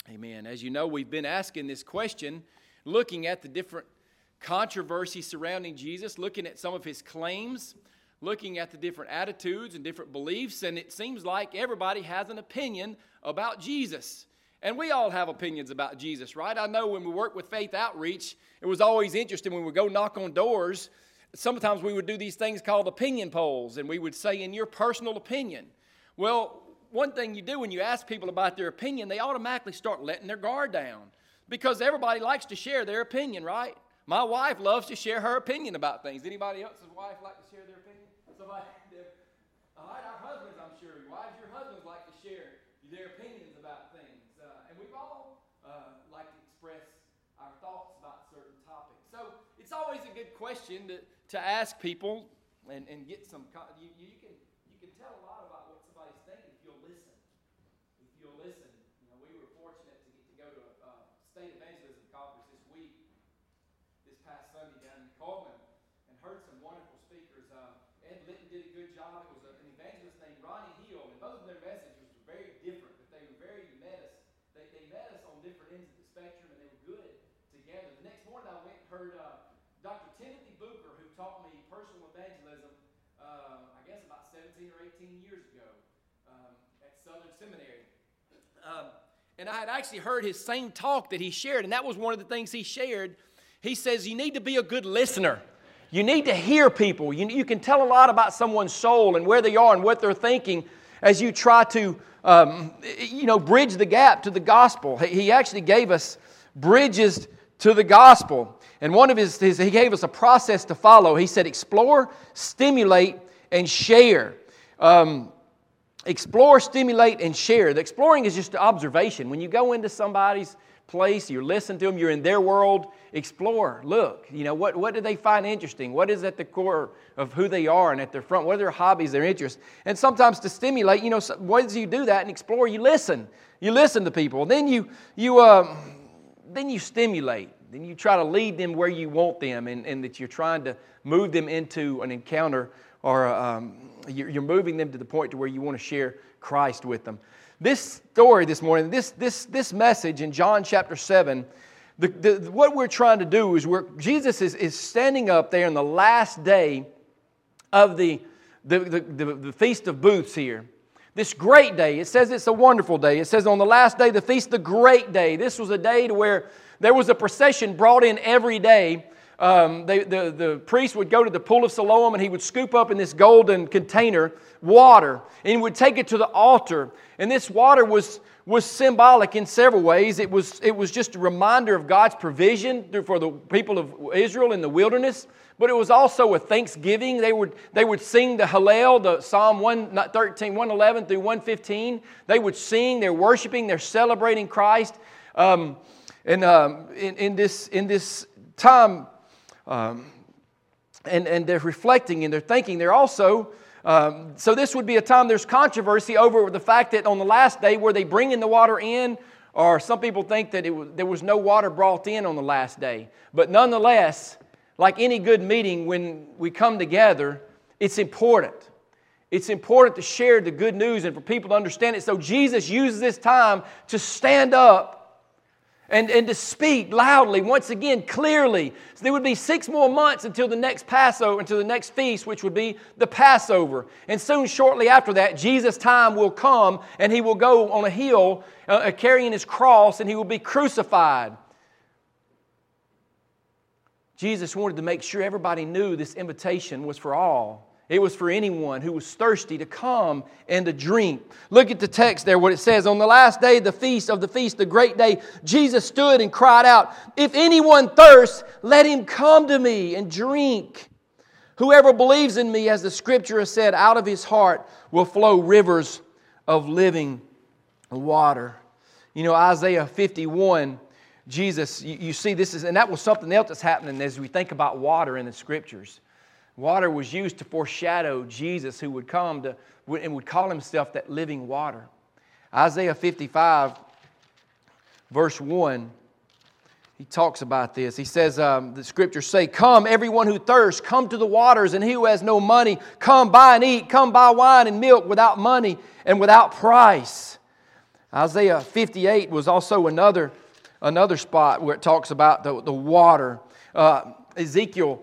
Amen. As you know, we've been asking this question, looking at the different controversies surrounding Jesus, looking at some of his claims, looking at the different attitudes and different beliefs, and it seems like everybody has an opinion about Jesus. And we all have opinions about Jesus, right? I know when we work with Faith Outreach, it was always interesting when we go knock on doors. Sometimes we would do these things called opinion polls, and we would say, in your personal opinion. Well, one thing you do when you ask people about their opinion, they automatically start letting their guard down because everybody likes to share their opinion, right? My wife loves to share her opinion about things. Anybody else's wife like to share their opinion? Somebody? All right, our husbands, I'm sure. Wives, your husbands like to share their opinions about things. And we've all like to express our thoughts about certain topics. So it's always a good question to ask people and get some. You can tell a lot about what somebody's thinking if you'll listen. If you'll listen, we were fortunate to get to go to a state evangelism conference this week, this past Sunday down in Coleman, and heard some wonderful speakers. Ed Litton did a good job. It was an evangelist named Ronnie Hill, and both of their messages were very different, but they were very met us. They met us on different ends of the spectrum, and they were good together. The next morning I went and heard Dr. Timothy Booker, who taught me personal evangelism, I guess about 17 or 18 years ago at Southern Seminary. And I had actually heard his same talk that he shared, and that was one of the things he shared. He says, you need to be a good listener. You need to hear people. You can tell a lot about someone's soul and where they are and what they're thinking as you try to, bridge the gap to the gospel. He actually gave us bridges to the gospel. And one of he gave us a process to follow. He said, explore, stimulate, and share. Explore, stimulate, and share. The exploring is just observation. When you go into somebody's place, you're listening to them, you're in their world, explore, look. What do they find interesting? What is at the core of who they are and at their front? What are their hobbies, their interests? And sometimes to stimulate, once you do that and explore, you listen. You listen to people. Then you stimulate. Then you try to lead them where you want them and that you're trying to move them into an encounter or you're moving them to the point to where you want to share Christ with them. This story this morning, this message in John chapter 7, what we're trying to do is Jesus is standing up there in the last day of the Feast of Booths here. This great day, it says it's a wonderful day. It says on the last day, the feast, the great day. This was a day to where there was a procession brought in every day. The priest would go to the pool of Siloam and he would scoop up in this golden container water and he would take it to the altar. And this water was symbolic in several ways. It was just a reminder of God's provision for the people of Israel in the wilderness. But it was also a thanksgiving. They would sing the Hallel, the Psalm 113, 111 through 115. They would sing. They're worshiping. They're celebrating Christ. In this time, and they're reflecting and they're thinking. They're also so this would be a time there's controversy over the fact that on the last day, were they bringing the water in, or some people think that there was no water brought in on the last day. But nonetheless, like any good meeting, when we come together, it's important. It's important to share the good news and for people to understand it. So Jesus uses this time to stand up and to speak loudly, once again, clearly. So there would be 6 more months until the next Passover, until the next feast, which would be the Passover. And soon, shortly after that, Jesus' time will come and He will go on a hill carrying His cross and He will be crucified. Jesus wanted to make sure everybody knew this invitation was for all. It was for anyone who was thirsty to come and to drink. Look at the text there, what it says. On the last day, the feast, the great day, Jesus stood and cried out, "If anyone thirsts, let him come to me and drink. Whoever believes in me, as the Scripture has said, out of his heart will flow rivers of living water." Isaiah 51, Jesus, you see this is, and that was something else that's happening as we think about water in the Scriptures. Water was used to foreshadow Jesus who would come and would call Himself that living water. Isaiah 55, verse 1, he talks about this. He says, the Scriptures say, "Come, everyone who thirsts, come to the waters, and he who has no money, come buy and eat. Come buy wine and milk without money and without price." Isaiah 58 was also another spot where it talks about the water. Ezekiel,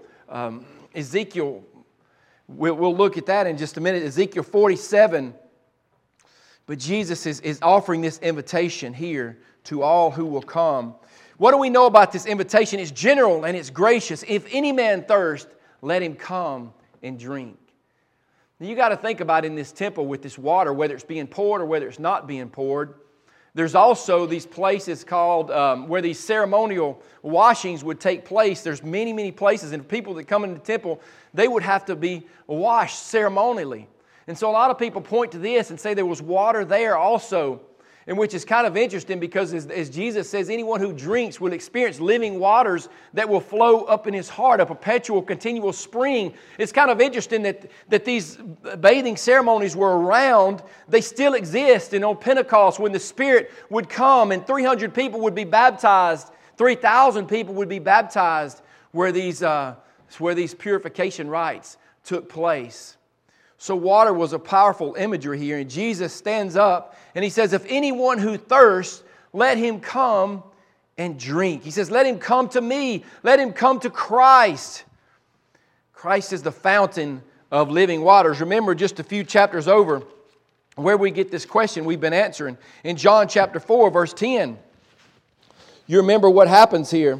we'll look at that in just a minute. Ezekiel 47. But Jesus is offering this invitation here to all who will come. What do we know about this invitation? It's general and it's gracious. If any man thirst, let him come and drink. Now you got to think about in this temple with this water, whether it's being poured or whether it's not being poured. There's also these places called where these ceremonial washings would take place. There's many, many places, and people that come into the temple, they would have to be washed ceremonially. And so a lot of people point to this and say there was water there also, and which is kind of interesting because as Jesus says, anyone who drinks will experience living waters that will flow up in his heart, a perpetual, continual spring. It's kind of interesting that these bathing ceremonies were around. They still exist. And on Pentecost, when the Spirit would come and 300 people would be baptized, 3,000 people would be baptized where these purification rites took place. So water was a powerful imagery here. And Jesus stands up and He says, if anyone who thirsts, let him come and drink. He says, let him come to me. Let him come to Christ. Christ is the fountain of living waters. Remember just a few chapters over where we get this question we've been answering. In John chapter 4, verse 10. You remember what happens here.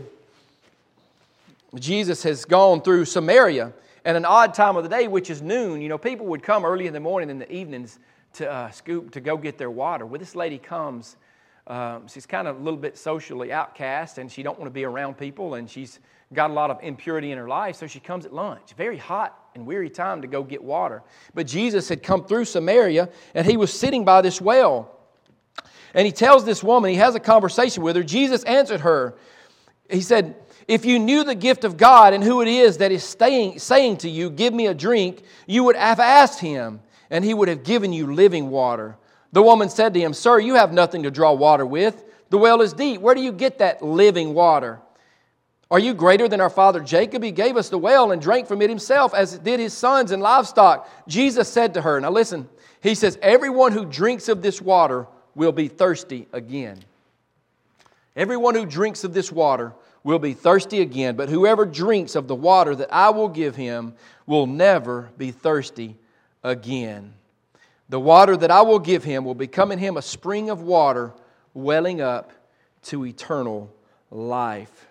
Jesus has gone through Samaria. At an odd time of the day, which is noon, people would come early in the morning and in the evenings to go get their water. Well, this lady comes. She's kind of a little bit socially outcast, and she don't want to be around people, and she's got a lot of impurity in her life, so she comes at lunch. Very hot and weary time to go get water. But Jesus had come through Samaria, and He was sitting by this well. And He tells this woman, He has a conversation with her. Jesus answered her. He said, if you knew the gift of God and who it is that is saying to you, give me a drink, you would have asked Him, and He would have given you living water. The woman said to Him, Sir, you have nothing to draw water with. The well is deep. Where do you get that living water? Are you greater than our father Jacob? He gave us the well and drank from it himself, as did his sons and livestock. Jesus said to her, now listen, He says, everyone who drinks of this water will be thirsty again. Everyone who drinks of this water will be thirsty again, but whoever drinks of the water that I will give him will never be thirsty again. The water that I will give him will become in him a spring of water welling up to eternal life.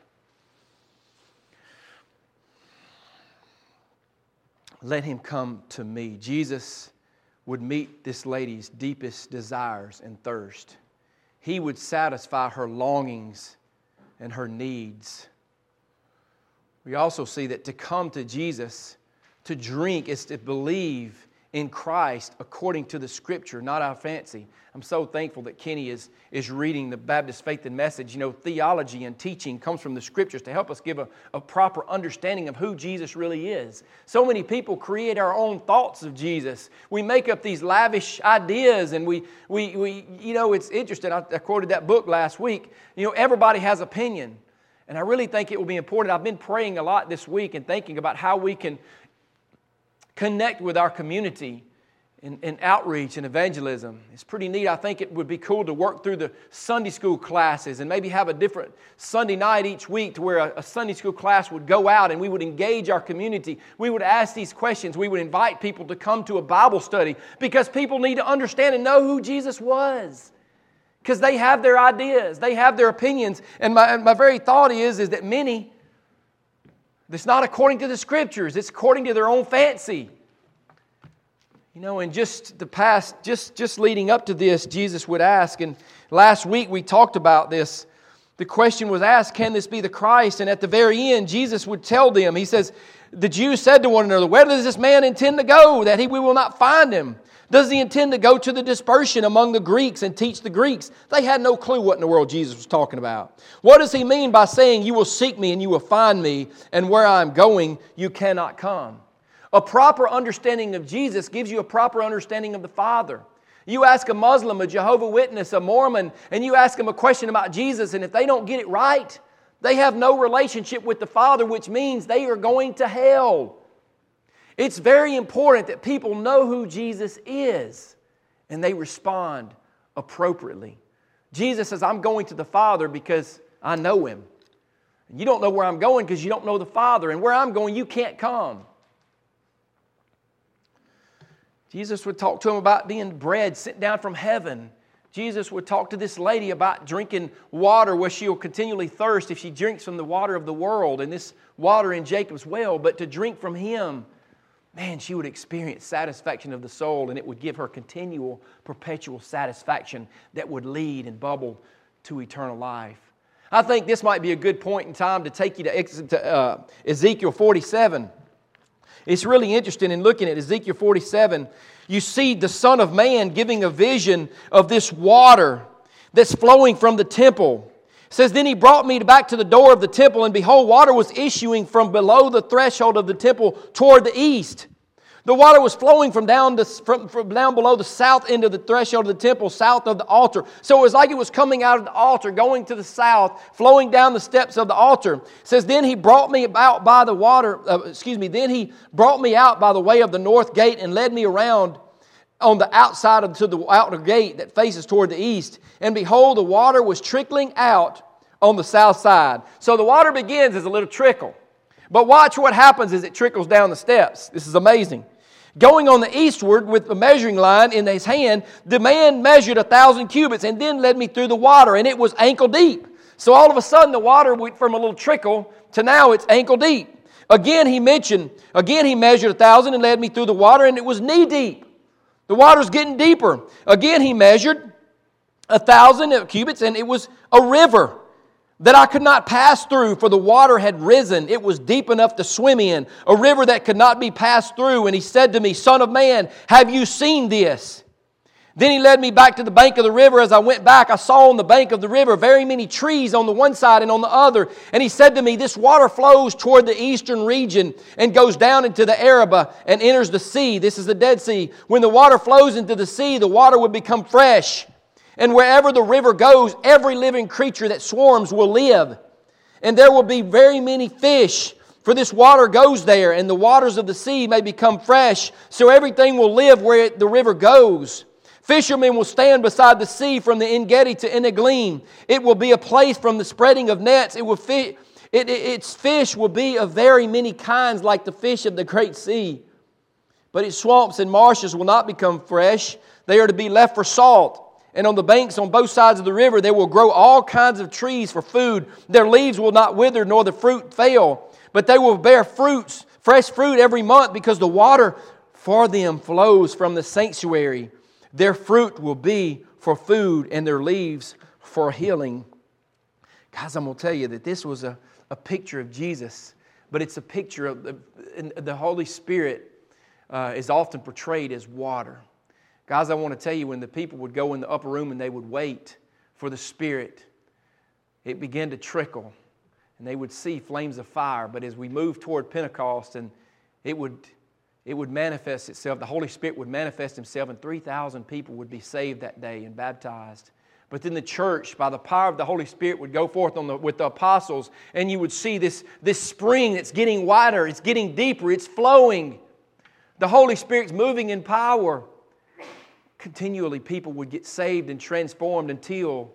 Let him come to me. Jesus would meet this lady's deepest desires and thirst. He would satisfy her longings and her needs. We also see that to come to Jesus, to drink, is to believe in Christ according to the Scripture, not our fancy. I'm so thankful that Kenny is reading the Baptist Faith and Message. Theology and teaching comes from the Scriptures to help us give a proper understanding of who Jesus really is. So many people create our own thoughts of Jesus. We make up these lavish ideas, and we it's interesting. I quoted that book last week. Everybody has opinion. And I really think it will be important. I've been praying a lot this week and thinking about how we can connect with our community in outreach and evangelism. It's pretty neat. I think it would be cool to work through the Sunday school classes and maybe have a different Sunday night each week to where a Sunday school class would go out and we would engage our community. We would ask these questions. We would invite people to come to a Bible study because people need to understand and know who Jesus was. Because they have their ideas. They have their opinions. And my very thought is that many, it's not according to the Scriptures. It's according to their own fancy. In just the past, just leading up to this, Jesus would ask, and last week we talked about this. The question was asked, can this be the Christ? And at the very end, Jesus would tell them, He says, the Jews said to one another, where does this man intend to go, that we will not find Him? Does He intend to go to the dispersion among the Greeks and teach the Greeks? They had no clue what in the world Jesus was talking about. What does He mean by saying, you will seek me and you will find me, and where I am going, you cannot come? A proper understanding of Jesus gives you a proper understanding of the Father. You ask a Muslim, a Jehovah's Witness, a Mormon, and you ask them a question about Jesus, and if they don't get it right, they have no relationship with the Father, which means they are going to hell. It's very important that people know who Jesus is, and they respond appropriately Jesus says, I'm going to the Father because I know Him. You don't know where I'm going because you don't know the Father. And where I'm going, you can't come. Jesus would talk to him about being bread sent down from heaven. Jesus would talk to this lady about drinking water where she will continually thirst if she drinks from the water of the world and this water in Jacob's well. But to drink from Him, man, she would experience satisfaction of the soul, and it would give her continual, perpetual satisfaction that would lead and bubble to eternal life. I think this might be a good point in time to take you to Ezekiel 47. It's really interesting in looking at Ezekiel 47. You see the Son of Man giving a vision of this water that's flowing from the temple. It says, then He brought me back to the door of the temple, and behold, water was issuing from below the threshold of the temple toward the east. The water was flowing from down below the south end of the threshold of the temple, south of the altar. So it was like it was coming out of the altar, going to the south, flowing down the steps of the altar. It says, then He brought me out by the then He brought me out by the way of the north gate and led me around on the outside to the outer gate that faces toward the east. And behold, the water was trickling out on the south side. So the water begins as a little trickle. But watch what happens as it trickles down the steps. This is amazing. Going on the eastward with a measuring line in his hand, the man measured 1,000 cubits and then led me through the water, and it was ankle deep. So all of a sudden the water went from a little trickle to now it's ankle deep. Again he measured 1,000 and led me through the water, and it was knee deep. The water's getting deeper. Again he measured 1,000 cubits, and it was a river that I could not pass through, for the water had risen. It was deep enough to swim in, a river that could not be passed through. And He said to me, Son of man, have you seen this? Then He led me back to the bank of the river. As I went back, I saw on the bank of the river very many trees on the one side and on the other. And He said to me, this water flows toward the eastern region and goes down into the Arabah and enters the sea. This is the Dead Sea. When the water flows into the sea, the water would become fresh. And wherever the river goes, every living creature that swarms will live. And there will be very many fish, for this water goes there, and the waters of the sea may become fresh, so everything will live where the river goes. Fishermen will stand beside the sea from the En-Gedi to Eneglaim. It will be a place from the spreading of nets. Its fish will be of very many kinds, like the fish of the great sea. But its swamps and marshes will not become fresh. They are to be left for salt. And on the banks on both sides of the river there will grow all kinds of trees for food. Their leaves will not wither, nor the fruit fail. But they will bear fruits, fresh fruit every month, because the water for them flows from the sanctuary. Their fruit will be for food, and their leaves for healing. Guys, I'm going to tell you that this was a picture of Jesus. But it's a picture of the Holy Spirit is often portrayed as water. Guys, I want to tell you, when the people would go in the upper room and they would wait for the Spirit, it began to trickle, and they would see flames of fire. But as we moved toward Pentecost, and it would manifest itself, the Holy Spirit would manifest Himself, and 3,000 people would be saved that day and baptized. But then the church, by the power of the Holy Spirit, would go forth with the apostles, and you would see this spring that's getting wider, it's getting deeper, it's flowing. The Holy Spirit's moving in power. Continually people would get saved and transformed until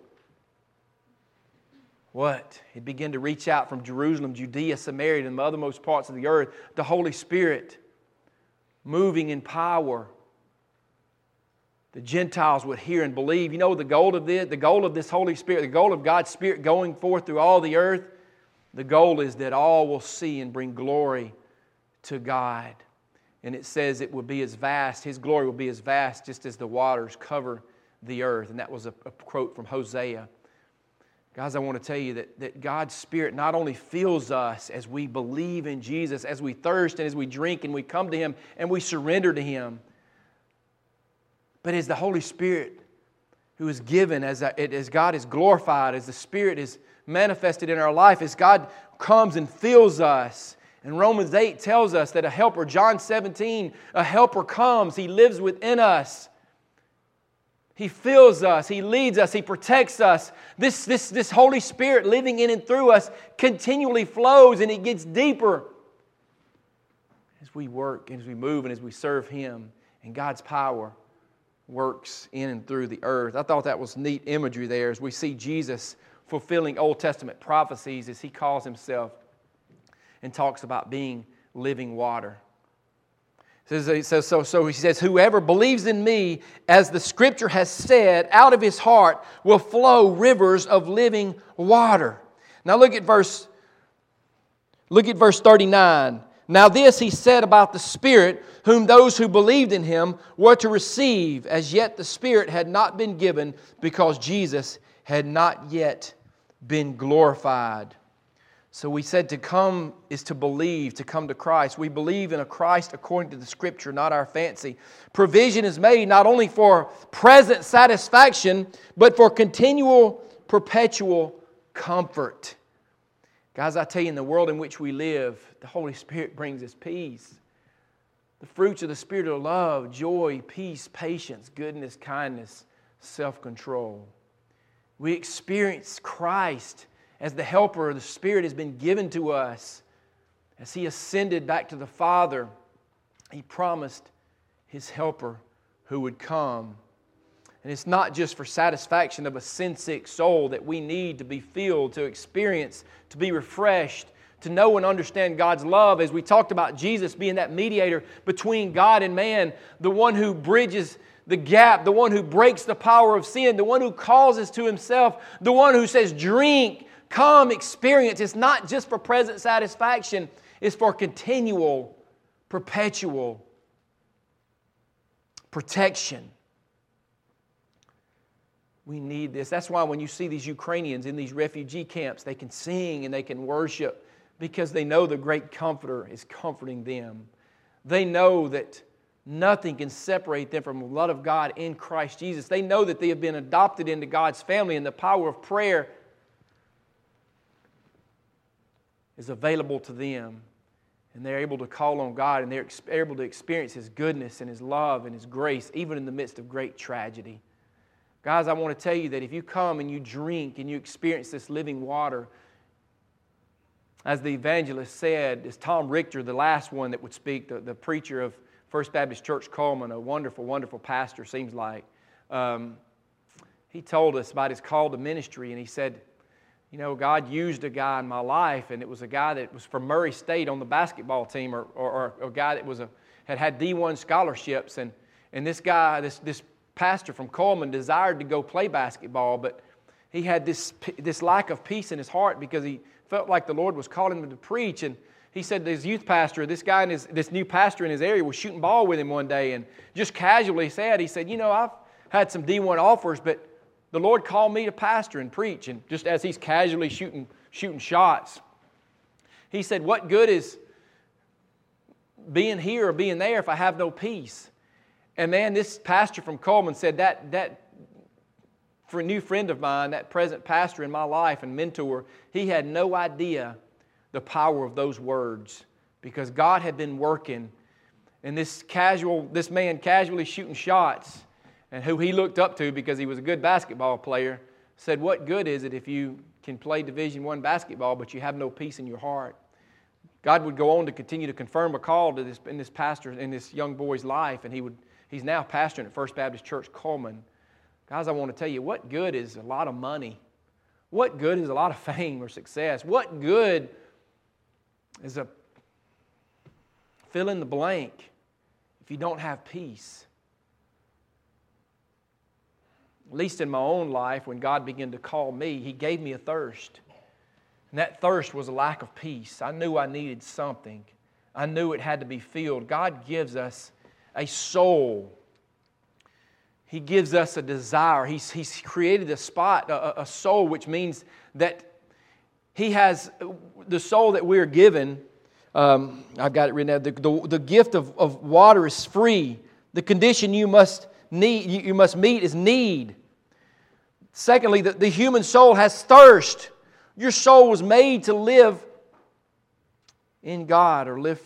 what? It began to reach out from Jerusalem, Judea, Samaria, and the othermost parts of the earth. The Holy Spirit moving in power. The Gentiles would hear and believe. You know the goal of this? The goal of this Holy Spirit, the goal of God's Spirit going forth through all the earth, the goal is that all will see and bring glory to God. And it says it will be as vast, His glory will be as vast just as the waters cover the earth. And that was a quote from Hosea. Guys, I want to tell you that God's Spirit not only fills us as we believe in Jesus, as we thirst and as we drink and we come to Him and we surrender to Him, but as the Holy Spirit who is given, as God is glorified, as the Spirit is manifested in our life, as God comes and fills us. And Romans 8 tells us that a helper, John 17, a helper comes. He lives within us. He fills us. He leads us. He protects us. This Holy Spirit living in and through us continually flows, and it gets deeper as we work, and as we move, and as we serve Him. And God's power works in and through the earth. I thought that was neat imagery there as we see Jesus fulfilling Old Testament prophecies as He calls Himself and talks about being living water. So he says, whoever believes in me, as the Scripture has said, out of his heart will flow rivers of living water. Now look at verse 39. Now this he said about the Spirit, whom those who believed in Him were to receive. As yet the Spirit had not been given, because Jesus had not yet been glorified. So we said to come is to believe, to come to Christ. We believe in a Christ according to the Scripture, not our fancy. Provision is made not only for present satisfaction, but for continual, perpetual comfort. Guys, I tell you, in the world in which we live, the Holy Spirit brings us peace. The fruits of the Spirit are love, joy, peace, patience, goodness, kindness, self-control. We experience Christ as the helper. The Spirit has been given to us. As He ascended back to the Father, He promised His helper who would come. And it's not just for satisfaction of a sin-sick soul that we need to be filled, to experience, to be refreshed, to know and understand God's love. As we talked about Jesus being that mediator between God and man, the one who bridges the gap, the one who breaks the power of sin, the one who calls us to Himself, the one who says, drink, come, experience. It's not just for present satisfaction. It's for continual, perpetual protection. We need this. That's why when you see these Ukrainians in these refugee camps, they can sing and they can worship because they know the great Comforter is comforting them. They know that nothing can separate them from the love of God in Christ Jesus. They know that they have been adopted into God's family, and the power of prayer is available to them. And they're able to call on God, and they're able to experience His goodness and His love and His grace, even in the midst of great tragedy. Guys, I want to tell you that if you come and you drink and you experience this living water, as the evangelist said, as Tom Richter, the last one that would speak, the preacher of First Baptist Church Coleman, a wonderful, wonderful pastor, seems like, he told us about his call to ministry, and he said, you know, God used a guy in my life, and it was a guy that was from Murray State on the basketball team, or a guy that had D1 scholarships, and this guy, this pastor from Coleman desired to go play basketball, but he had this lack of peace in his heart because he felt like the Lord was calling him to preach. And he said his youth pastor, this new pastor in his area, was shooting ball with him one day, and just casually said, he said, you know, I've had some D1 offers, but the Lord called me to pastor and preach. And just as he's casually shooting shots, he said, what good is being here or being there if I have no peace? And man, this pastor from Coleman said that for a new friend of mine, that present pastor in my life and mentor, he had no idea the power of those words, because God had been working, and this man casually shooting shots, and who he looked up to because he was a good basketball player, said, what good is it if you can play Division I basketball but you have no peace in your heart? God would go on to continue to confirm a call to in this young boy's life, and he's now pastoring at First Baptist Church Coleman. Guys, I want to tell you, what good is a lot of money? What good is a lot of fame or success? What good is a fill in the blank if you don't have peace? At least in my own life, when God began to call me, He gave me a thirst. And that thirst was a lack of peace. I knew I needed something. I knew it had to be filled. God gives us a soul. He gives us a desire. He's created a spot, a soul, which means that He has the soul that we're given. I've got it written down. The gift of water is free. The condition you must meet is need. Secondly, the human soul has thirst. Your soul was made to live in God,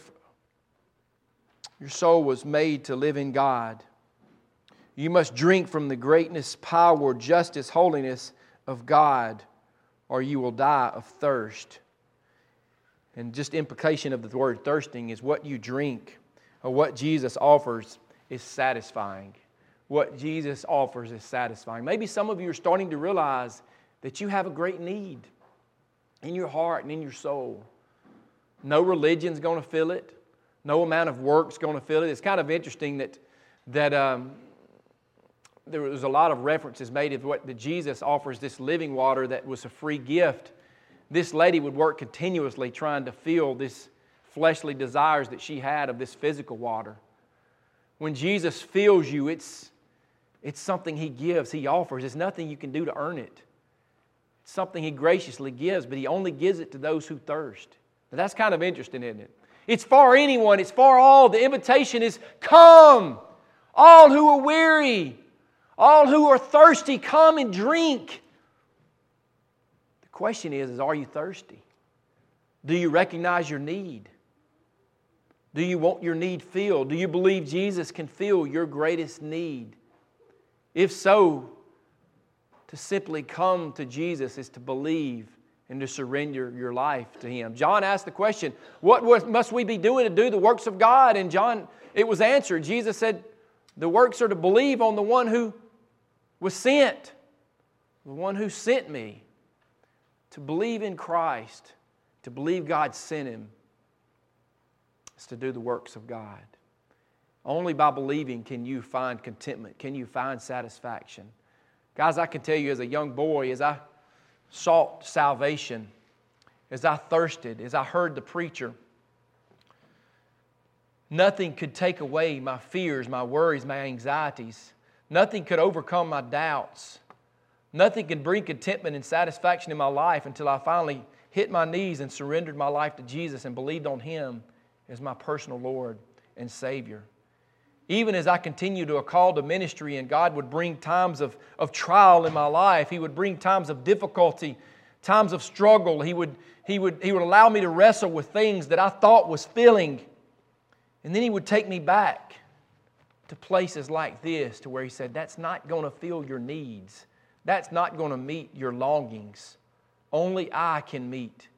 your soul was made to live in God. You must drink from the greatness, power, justice, holiness of God, or you will die of thirst. And just implication of the word thirsting is what you drink, or what Jesus offers is satisfying. what Jesus offers is satisfying. Maybe some of you are starting to realize that you have a great need in your heart and in your soul. No religion's going to fill it. No amount of work's going to fill it. It's kind of interesting that there was a lot of references made of that Jesus offers this living water that was a free gift. This lady would work continuously trying to fill this fleshly desires that she had of this physical water. When Jesus fills you, it's something He gives, He offers. It's nothing you can do to earn it. It's something He graciously gives, but He only gives it to those who thirst. Now, that's kind of interesting, isn't it? It's for anyone. It's for all. The invitation is, come, all who are weary, all who are thirsty, come and drink. The question is are you thirsty? Do you recognize your need? Do you want your need filled? Do you believe Jesus can fill your greatest need? If so, to simply come to Jesus is to believe and to surrender your life to Him. John asked the question, what must we be doing to do the works of God? And John, it was answered. Jesus said, the works are to believe on the one who was sent, the one who sent me. To believe in Christ, to believe God sent Him, is to do the works of God. Only by believing can you find contentment, can you find satisfaction. Guys, I can tell you as a young boy, as I sought salvation, as I thirsted, as I heard the preacher, nothing could take away my fears, my worries, my anxieties. Nothing could overcome my doubts. Nothing could bring contentment and satisfaction in my life until I finally hit my knees and surrendered my life to Jesus and believed on Him as my personal Lord and Savior. Even as I continued to a call to ministry and God would bring times of trial in my life, He would bring times of difficulty, times of struggle. He would allow me to wrestle with things that I thought was filling. And then He would take me back to places like this to where He said, that's not going to fill your needs. That's not going to meet your longings. Only I can meet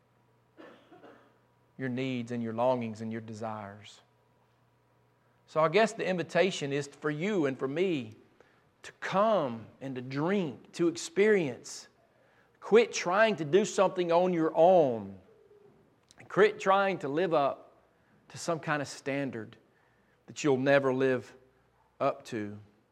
your needs and your longings and your desires. So I guess the invitation is for you and for me to come and to drink, to experience. Quit trying to do something on your own. Quit trying to live up to some kind of standard that you'll never live up to.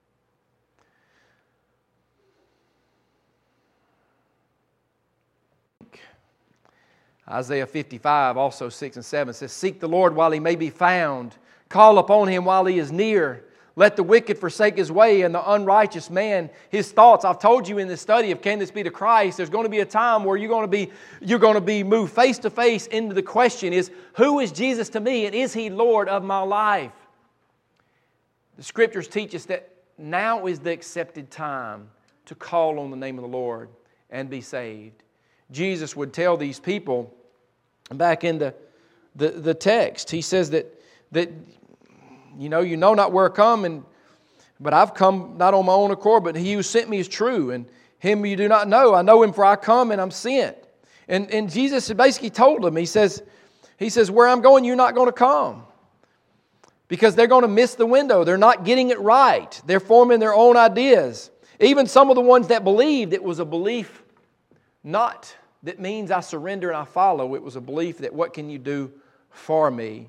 Isaiah 55, also 6 and 7 says, seek the Lord while He may be found. Call upon Him while He is near. Let the wicked forsake his way and the unrighteous man his thoughts. I've told you in this study of Can This Be the Christ, there's going to be a time where you're going to be moved face to face into the question is, who is Jesus to me and is He Lord of my life? The Scriptures teach us that now is the accepted time to call on the name of the Lord and be saved. Jesus would tell these people back in the text, He says that you know not where I come, but I've come not on my own accord, but He who sent me is true, and Him you do not know. I know Him, for I come and I'm sent. And Jesus basically told them, He says, where I'm going, you're not going to come. Because they're going to miss the window. They're not getting it right. They're forming their own ideas. Even some of the ones that believed, it was a belief not that means I surrender and I follow. It was a belief that what can you do for me?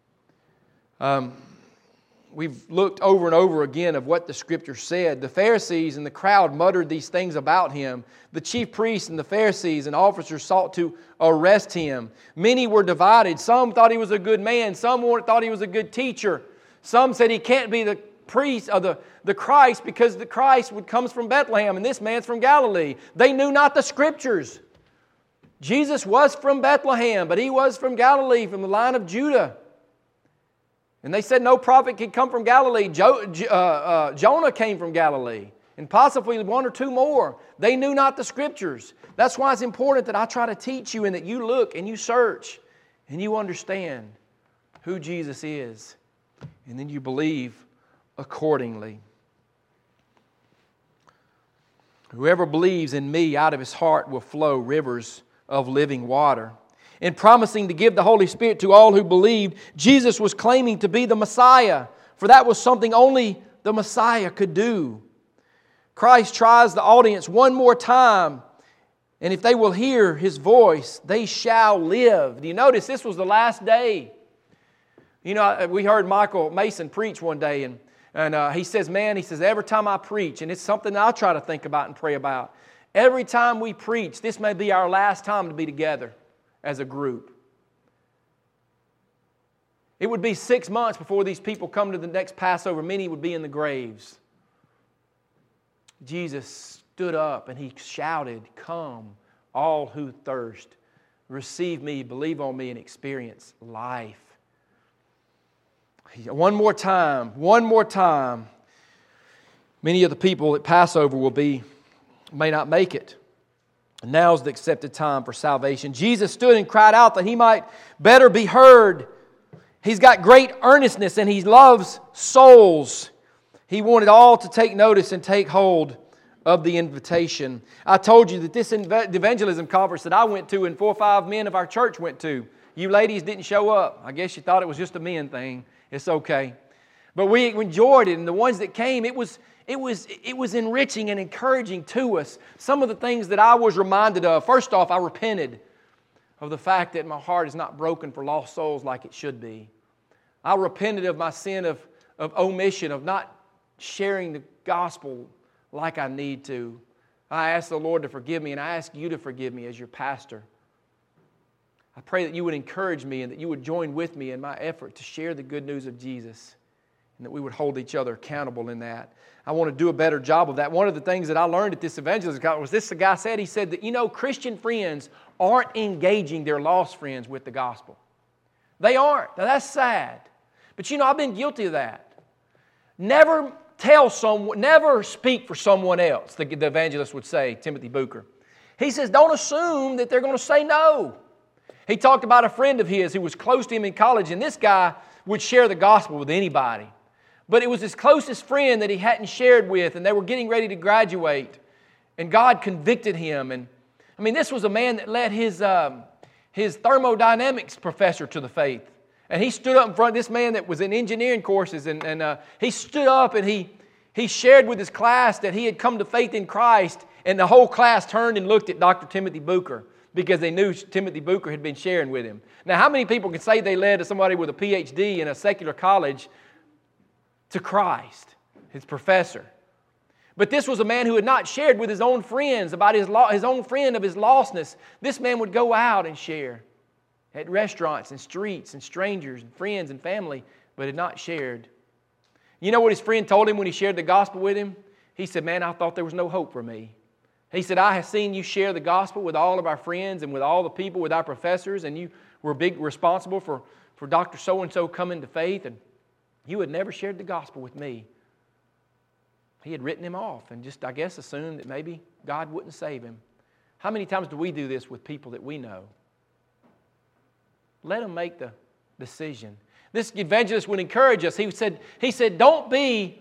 We've looked over and over again of what the Scripture said. The Pharisees and the crowd muttered these things about Him. The chief priests and the Pharisees and officers sought to arrest Him. Many were divided. Some thought He was a good man. Some thought He was a good teacher. Some said He can't be the priest of the Christ because the Christ comes from Bethlehem and this man's from Galilee. They knew not the Scriptures. Jesus was from Bethlehem, but He was from Galilee, from the line of Judah. And they said no prophet could come from Galilee. Jonah came from Galilee, and possibly one or two more. They knew not the Scriptures. That's why it's important that I try to teach you and that you look and you search and you understand who Jesus is. And then you believe accordingly. Whoever believes in me, out of his heart will flow rivers of living water. In promising to give the Holy Spirit to all who believed, Jesus was claiming to be the Messiah, for that was something only the Messiah could do. Christ tries the audience one more time, and if they will hear His voice, they shall live. Do you notice this was the last day? You know, we heard Michael Mason preach one day, and he says, man, he says, every time I preach, and it's something that I try to think about and pray about, every time we preach, this may be our last time to be together as a group. It would be 6 months before these people come to the next Passover. Many would be in the graves. Jesus stood up and He shouted, "Come, all who thirst, receive me, believe on me, and experience life." One more time. Many of the people at Passover may not make it. Now's the accepted time for salvation. Jesus stood and cried out that He might better be heard. He's got great earnestness and He loves souls. He wanted all to take notice and take hold of the invitation. I told you that this evangelism conference that I went to and 4 or 5 men of our church went to, you ladies didn't show up. I guess you thought it was just a men thing. It's okay. But we enjoyed it, and the ones that came, it was enriching and encouraging to us. Some of the things that I was reminded of. First off, I repented of the fact that my heart is not broken for lost souls like it should be. I repented of my sin of omission, of not sharing the gospel like I need to. I asked the Lord to forgive me, and I ask you to forgive me as your pastor. I pray that you would encourage me and that you would join with me in my effort to share the good news of Jesus, and that we would hold each other accountable in that. I want to do a better job of that. One of the things that I learned at this evangelism conference was this: the guy said, he said that, Christian friends aren't engaging their lost friends with the gospel. They aren't. Now that's sad. But I've been guilty of that. Never speak for someone else, the evangelist would say, Timothy Booker. He says, don't assume that they're going to say no. He talked about a friend of his who was close to him in college, and this guy would share the gospel with anybody. But it was his closest friend that he hadn't shared with, and they were getting ready to graduate, and God convicted him. And this was a man that led his thermodynamics professor to the faith. And he stood up in front of this man that was in engineering courses, and he stood up and he shared with his class that he had come to faith in Christ, and the whole class turned and looked at Dr. Timothy Booker because they knew Timothy Booker had been sharing with him. Now, how many people can say they led to somebody with a PhD in a secular college to Christ, his professor? But this was a man who had not shared with his own friends about his own friend of his lostness. This man would go out and share at restaurants and streets and strangers and friends and family, but had not shared. You know what his friend told him when he shared the gospel with him? He said, man, I thought there was no hope for me. He said, I have seen you share the gospel with all of our friends and with all the people, with our professors, and you were big responsible for Dr. So-and-so coming to faith, and you had never shared the gospel with me. He had written him off and just, I guess, assumed that maybe God wouldn't save him. How many times do we do this with people that we know? Let them make the decision. This evangelist would encourage us. He said, don't be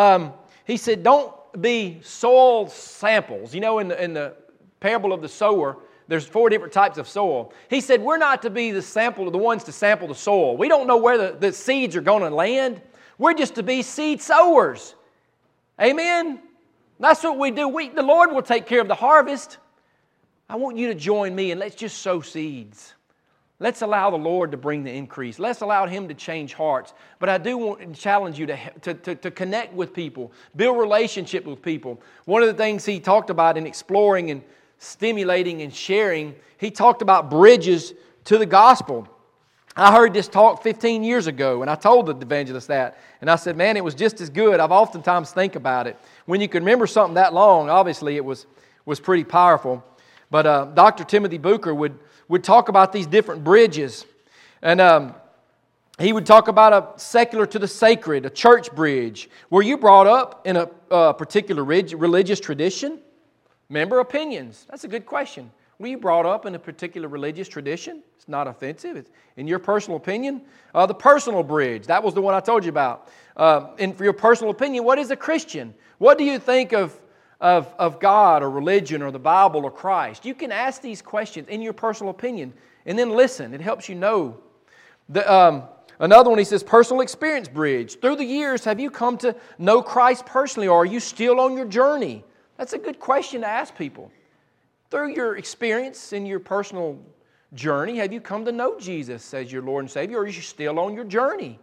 soil samples. In the parable of the sower, there's 4 different types of soil. He said, we're not to be the ones to sample the soil. We don't know where the seeds are going to land. We're just to be seed sowers. Amen? That's what we do. The Lord will take care of the harvest. I want you to join me and let's just sow seeds. Let's allow the Lord to bring the increase. Let's allow Him to change hearts. But I do want to challenge you to connect with people, build relationship with people. One of the things he talked about in exploring and stimulating and sharing, he talked about bridges to the gospel. I heard this talk 15 years ago, and I told the evangelist that. And I said, man, it was just as good. I've oftentimes think about it. When you can remember something that long, obviously it was pretty powerful. But Dr. Timothy Booker would talk about these different bridges. And he would talk about a secular to the sacred, a church bridge. Were you brought up in a particular religious tradition? Member opinions. That's a good question. Were you brought up in a particular religious tradition? It's not offensive. It's in your personal opinion. The personal bridge. That was the one I told you about. And for your personal opinion, what is a Christian? What do you think of God or religion or the Bible or Christ? You can ask these questions in your personal opinion and then listen. It helps you know. Another one, he says, personal experience bridge. Through the years, have you come to know Christ personally, or are you still on your journey? That's a good question to ask people. Through your experience in your personal journey, have you come to know Jesus as your Lord and Savior, or are you still on your journey?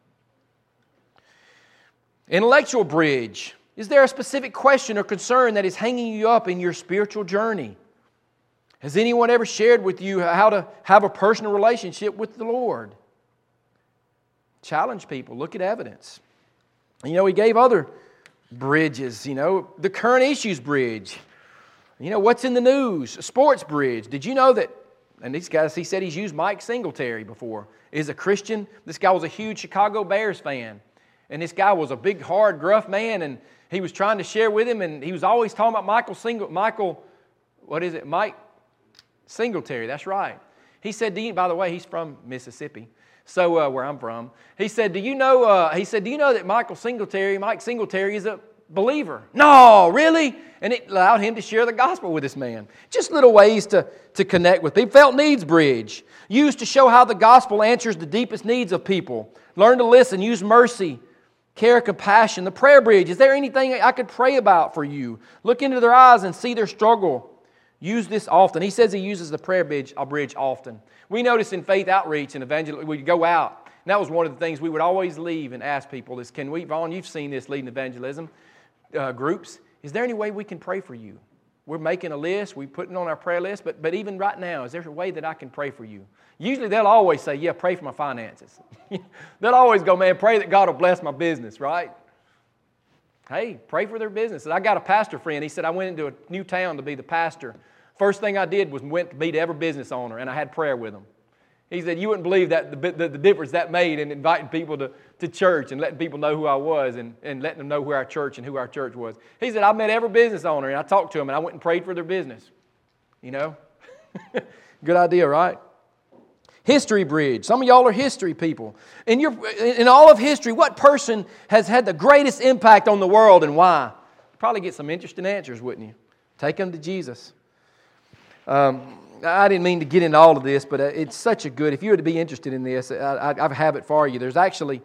Intellectual bridge. Is there a specific question or concern that is hanging you up in your spiritual journey? Has anyone ever shared with you how to have a personal relationship with the Lord? Challenge people. Look at evidence. He gave other bridges. The current issues bridge. What's in the news? A sports bridge. Did you know that? And these guys, he said he's used Mike Singletary before. Is a Christian. This guy was a huge Chicago Bears fan. And this guy was a big, hard, gruff man, and he was trying to share with him, and he was always talking about Mike Singletary, that's right. He said, by the way, he's from Mississippi, so where I'm from. He said, do you know that Mike Singletary is a believer? No, really? And it allowed him to share the gospel with this man. Just little ways to connect with people. Felt needs bridge, used to show how the gospel answers the deepest needs of people. Learn to listen, use mercy, care, compassion. The prayer bridge. Is there anything I could pray about for you? Look into their eyes and see their struggle. Use this often. He says he uses the prayer bridge often. We notice in faith outreach and evangelism, we'd go out. And that was one of the things we would always leave and ask people is, can we, Vaughn, you've seen this leading evangelism groups. Is there any way we can pray for you? We're making a list. We're putting on our prayer list. But even right now, is there a way that I can pray for you? Usually they'll always say, yeah, pray for my finances. They'll always go, man, pray that God will bless my business, right? Hey, pray for their business. I got a pastor friend. He said, I went into a new town to be the pastor. First thing I did was went to meet every business owner, and I had prayer with them. He said, you wouldn't believe that the difference that made in inviting people to church and letting people know who I was and letting them know where our church and who our church was. He said, I met every business owner, and I talked to them, and I went and prayed for their business. Good idea, right? History bridge. Some of y'all are history people. In all of history, what person has had the greatest impact on the world and why? Probably get some interesting answers, wouldn't you? Take them to Jesus. I didn't mean to get into all of this, but it's such a good, if you were to be interested in this, I have it for you. There's actually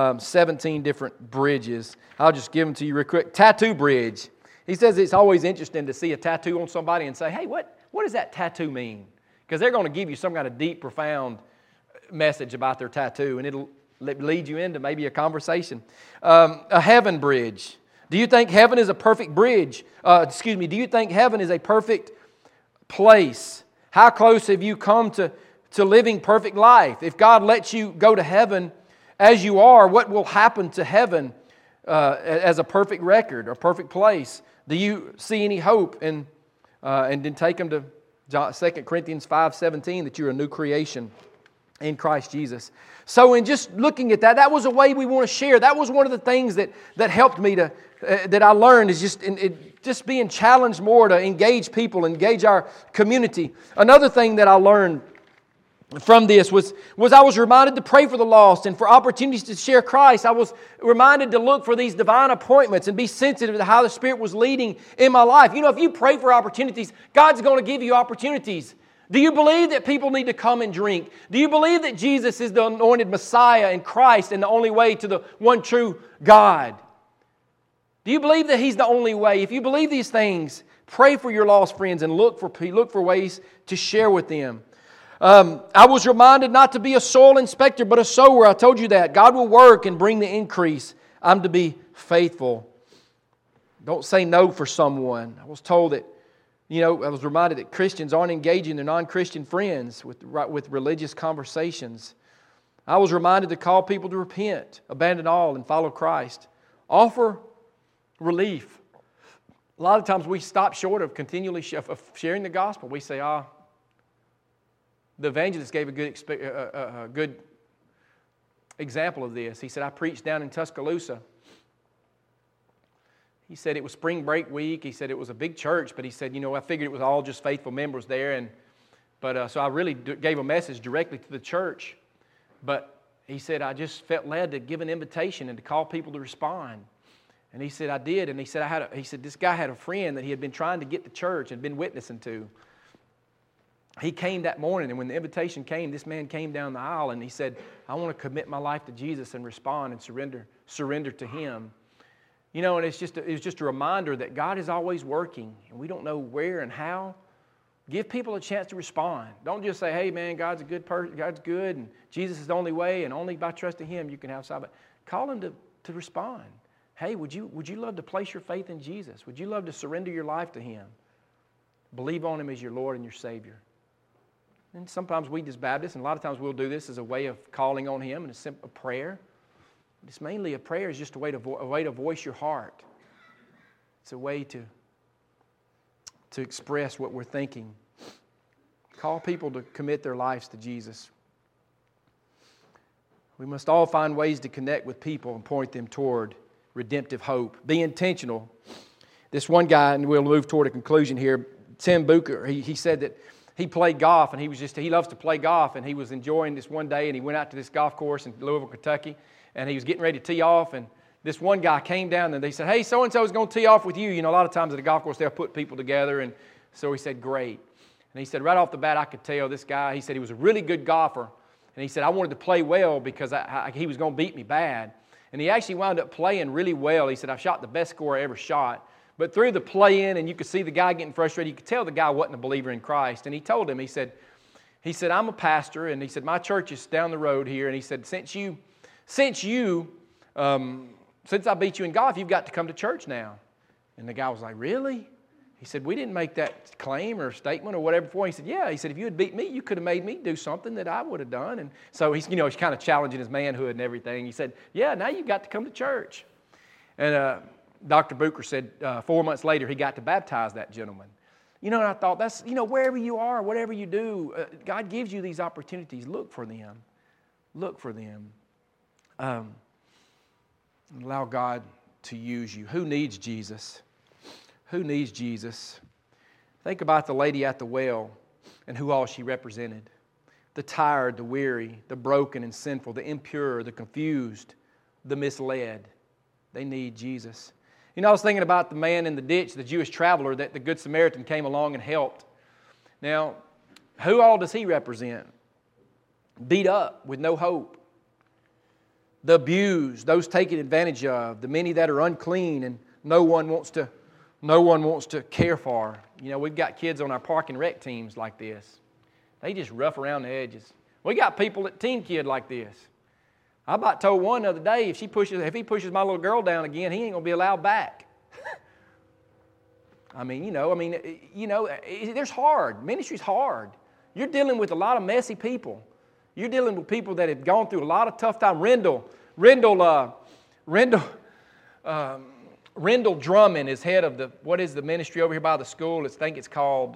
17 different bridges. I'll just give them to you real quick. Tattoo bridge. He says it's always interesting to see a tattoo on somebody and say, hey, what does that tattoo mean? Because they're going to give you some kind of deep, profound message about their tattoo, and it'll lead you into maybe a conversation. A heaven bridge. Do you think heaven is a perfect bridge? Do you think heaven is a perfect place? How close have you come to living perfect life? If God lets you go to heaven as you are, what will happen to heaven as a perfect record or perfect place? Do you see any hope? And then take them to 2 Corinthians 5:17, that you're a new creation in Christ Jesus. So in just looking at that was a way we want to share. That was one of the things that helped me that I learned, is just being challenged more to engage people, engage our community. Another thing that I learned from this was I was reminded to pray for the lost, and for opportunities to share Christ. I was reminded to look for these divine appointments and be sensitive to how the Spirit was leading in my life. If you pray for opportunities, God's going to give you opportunities. Do you believe that people need to come and drink? Do you believe that Jesus is the anointed Messiah and Christ and the only way to the one true God? Do you believe that He's the only way? If you believe these things, pray for your lost friends and look for ways to share with them. I was reminded not to be a soil inspector, but a sower. I told you that. God will work and bring the increase. I'm to be faithful. Don't say no for someone. I was told that, I was reminded that Christians aren't engaging their non-Christian friends with religious conversations. I was reminded to call people to repent, abandon all, and follow Christ. Offer relief. A lot of times we stop short of continually sharing the gospel. We say, the evangelist gave a good example of this. He said, I preached down in Tuscaloosa. He said it was spring break week. He said it was a big church, but he said, I figured it was all just faithful members there. So I really gave a message directly to the church. But he said, I just felt led to give an invitation and to call people to respond. And he said, I did. And he said, this guy had a friend that he had been trying to get to church and been witnessing to. he came that morning, and when the invitation came, this man came down the aisle, and he said, I want to commit my life to Jesus and respond and surrender to Him. You know, and it was just a reminder that God is always working, and we don't know where and how. Give people a chance to respond. Don't just say, hey, man, God's a good person, God's good, and Jesus is the only way, and only by trusting Him you can have salvation. Call them to respond. Hey, would you love to place your faith in Jesus? Would you love to surrender your life to Him? Believe on Him as your Lord and your Savior. And sometimes we as Baptists, and a lot of times we'll do this as a way of calling on Him and a simple prayer. It's mainly a prayer is just a way to voice your heart. It's a way to express what we're thinking. Call people to commit their lives to Jesus. We must all find ways to connect with people and point them toward redemptive hope. Be intentional. This one guy, and we'll move toward a conclusion here, Tim Bucher, he said that he played golf, and he loves to play golf, and he was enjoying this one day, and he went out to this golf course in Louisville, Kentucky, and he was getting ready to tee off, and this one guy came down, and they said, hey, so-and-so is going to tee off with you. You know, a lot of times at a golf course, they'll put people together, and so he said, great. And he said, right off the bat, I could tell this guy, he said he was a really good golfer, and he said, I wanted to play well because he was going to beat me bad. And he actually wound up playing really well. He said, I've shot the best score I ever shot. But through the play-in, and you could see the guy getting frustrated, you could tell the guy wasn't a believer in Christ. And he told him, he said, I'm a pastor, and he said, my church is down the road here. And he said, since I beat you in golf, you've got to come to church now. And the guy was like, really? He said, we didn't make that claim or statement or whatever before. He said, yeah. He said, if you had beat me, you could have made me do something that I would have done. And so he's kind of challenging his manhood and everything. He said, yeah, now you've got to come to church. And Dr. Bucher said 4 months later he got to baptize that gentleman. You know, and I thought, that's, wherever you are, whatever you do, God gives you these opportunities. Look for them. Look for them. Allow God to use you. Who needs Jesus? Who needs Jesus? Think about the lady at the well and who all she represented. The tired, the weary, the broken and sinful, the impure, the confused, the misled. They need Jesus. You know, I was thinking about the man in the ditch, the Jewish traveler that the Good Samaritan came along and helped. Now, who all does he represent? Beat up with no hope. The abused, those taken advantage of, the many that are unclean and no one wants to care for. You know, we've got kids on our park and rec teams like this. They just rough around the edges. We got people at Teen Kid like this. I about told one the other day, if he pushes my little girl down again, he ain't going to be allowed back. There's hard. Ministry's hard. You're dealing with a lot of messy people. You're dealing with people that have gone through a lot of tough time. Rendell Drummond is head of what is the ministry over here by the school? I think it's called,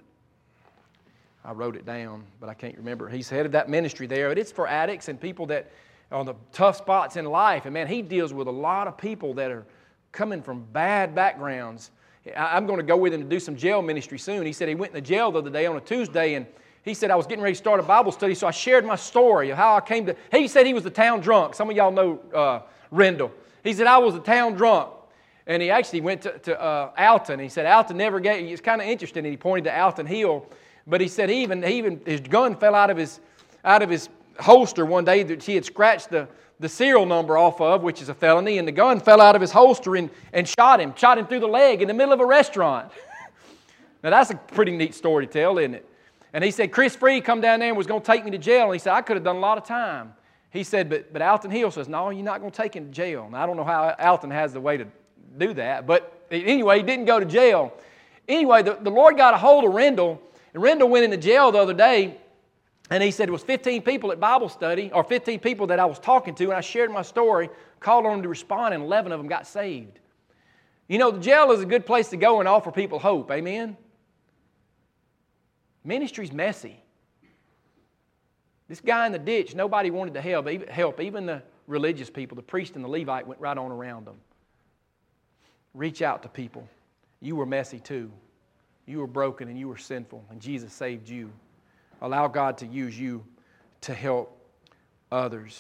I wrote it down, but I can't remember. He's head of that ministry there. But it's for addicts and people that are on the tough spots in life. And man, he deals with a lot of people that are coming from bad backgrounds. I'm going to go with him to do some jail ministry soon. He said he went in the jail the other day on a Tuesday, and he said, I was getting ready to start a Bible study, so I shared my story of how I came to... He said he was the town drunk. Some of y'all know Rendell. He said, I was the town drunk. And he actually went to Alton. He said, Alton never gave... It's kind of interesting, and he pointed to Alton Hill. But he said his gun fell out of his holster one day that he had scratched the serial number off of, which is a felony, and the gun fell out of his holster and shot him through the leg in the middle of a restaurant. Now, that's a pretty neat story to tell, isn't it? And he said, Chris Free come down there and was going to take me to jail. And he said, I could have done a lot of time. He said, but Alton Hill says, no, you're not going to take him to jail. Now, I don't know how Alton has the way to do that. But anyway, he didn't go to jail. Anyway, the Lord got a hold of Rendell. And Rendell went into jail the other day. And he said it was 15 people at Bible study, or 15 people that I was talking to. And I shared my story, called on them to respond, and 11 of them got saved. You know, the jail is a good place to go and offer people hope. Amen? Ministry's messy. This guy in the ditch, nobody wanted to help. Even the religious people, the priest and the Levite went right on around them. Reach out to people. You were messy too. You were broken and you were sinful, and Jesus saved you. Allow God to use you to help others.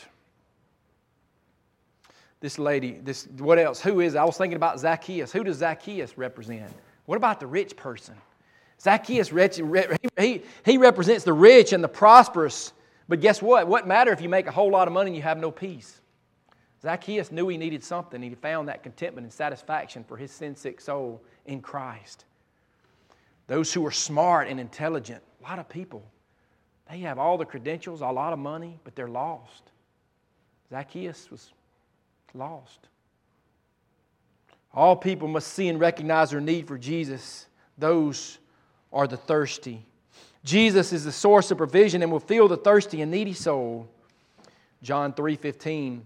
This lady, what else? Who is it? I was thinking about Zacchaeus. Who does Zacchaeus represent? What about the rich person? Zacchaeus, he represents the rich and the prosperous. But guess what? What matter if you make a whole lot of money and you have no peace? Zacchaeus knew he needed something. He found that contentment and satisfaction for his sin-sick soul in Christ. Those who are smart and intelligent, a lot of people, they have all the credentials, a lot of money, but they're lost. Zacchaeus was lost. All people must see and recognize their need for Jesus. Those are the thirsty. Jesus is the source of provision and will fill the thirsty and needy soul. John 3:15.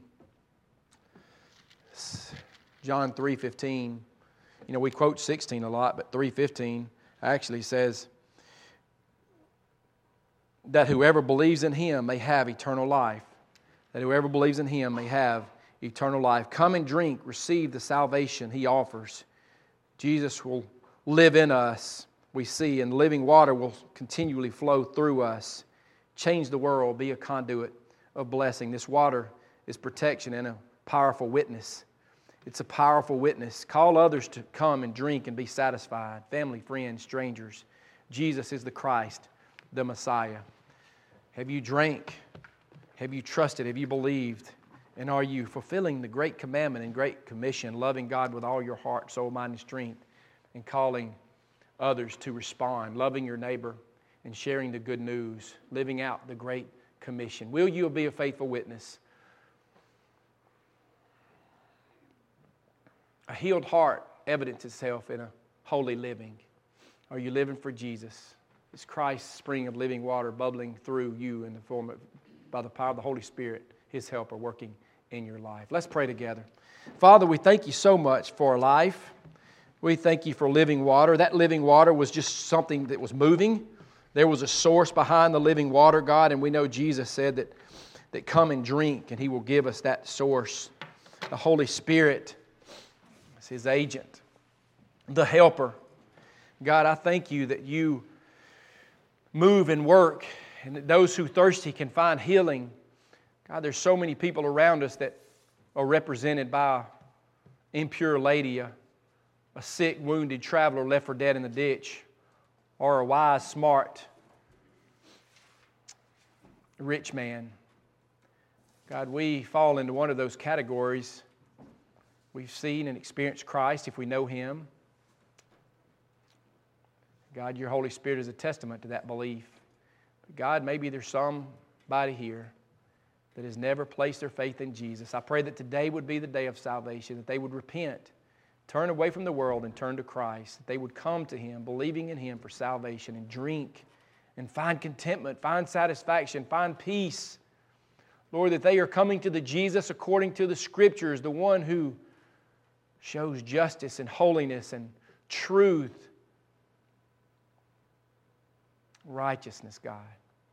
John 3:15. You know, we quote 16 a lot, but 3:15 actually says that whoever believes in Him may have eternal life. That whoever believes in Him may have eternal life. Come and drink, receive the salvation He offers. Jesus will live in us, we see, and living water will continually flow through us. Change the world, be a conduit of blessing. This water is protection and a powerful witness. It's a powerful witness. Call others to come and drink and be satisfied. Family, friends, strangers. Jesus is the Christ, the Messiah. Have you drank? Have you trusted? Have you believed? And are you fulfilling the great commandment and great commission, loving God with all your heart, soul, mind, and strength, and calling others to respond, loving your neighbor and sharing the good news, living out the great commission? Will you be a faithful witness? A healed heart evidences itself in a holy living. Are you living for Jesus? Is Christ's spring of living water bubbling through you in the form of, by the power of the Holy Spirit, His helper working in your life? Let's pray together. Father, we thank You so much for life. We thank You for living water. That living water was just something that was moving. There was a source behind the living water, God, and we know Jesus said that come and drink, and He will give us that source. The Holy Spirit is His agent, the helper. God, I thank You that You move and work, and that those who are thirsty can find healing. God, there's so many people around us that are represented by an impure lady, a sick, wounded traveler left for dead in the ditch, or a wise, smart, rich man. God, we fall into one of those categories. We've seen and experienced Christ if we know Him. God, Your Holy Spirit is a testament to that belief. But God, maybe there's somebody here that has never placed their faith in Jesus. I pray that today would be the day of salvation, that they would repent, turn away from the world and turn to Christ, that they would come to Him, believing in Him for salvation, and drink and find contentment, find satisfaction, find peace. Lord, that they are coming to the Jesus according to the Scriptures, the one who shows justice and holiness and truth, righteousness, God.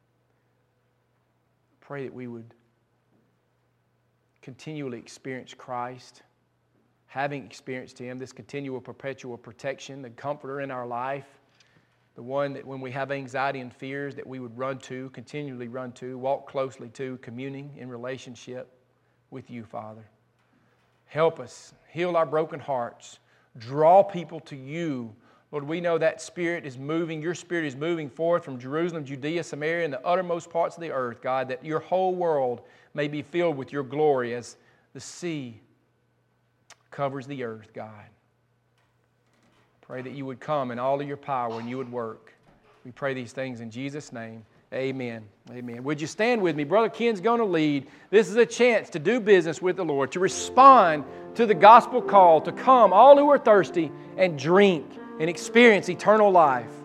Pray that we would continually experience Christ, having experienced Him, this continual, perpetual protection, the comforter in our life, the one that when we have anxiety and fears that we would run to, continually run to, walk closely to, communing in relationship with You, Father. Help us, heal our broken hearts, draw people to You. Lord, we know that Spirit is moving, Your Spirit is moving forth from Jerusalem, Judea, Samaria, and the uttermost parts of the earth, God, that Your whole world may be filled with Your glory as the sea covers the earth, God. Pray that You would come in all of Your power and You would work. We pray these things in Jesus' name. Amen. Amen. Would you stand with me? Brother Ken's going to lead. This is a chance to do business with the Lord, to respond to the gospel call, to come, all who are thirsty, and drink and experience eternal life.